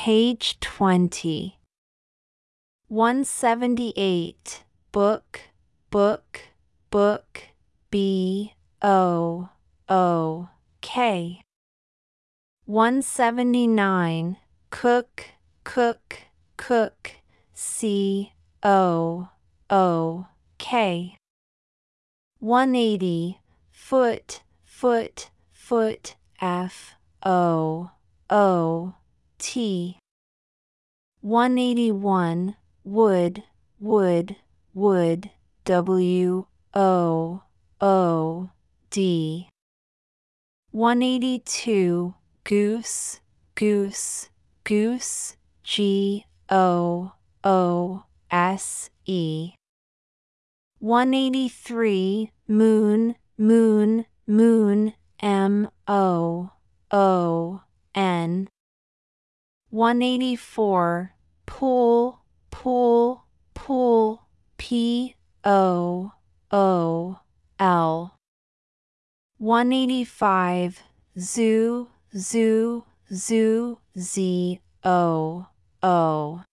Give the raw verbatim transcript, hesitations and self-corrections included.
page twenty. one seventy-eight, book, book, book, B O O K. one seventy-nine, cook, cook, cook, C O O K. one eighty, foot, foot, foot, F O O T. one eighty-one, wood, wood, wood, W O O D. one eighty-two, goose, goose, goose, G O O S E. one eighty-three, moon, moon, moon, M O O N. one eighty-four, pool, pool, pool, P O O L. one eighty-five, zoo, zoo, zoo, Z O O.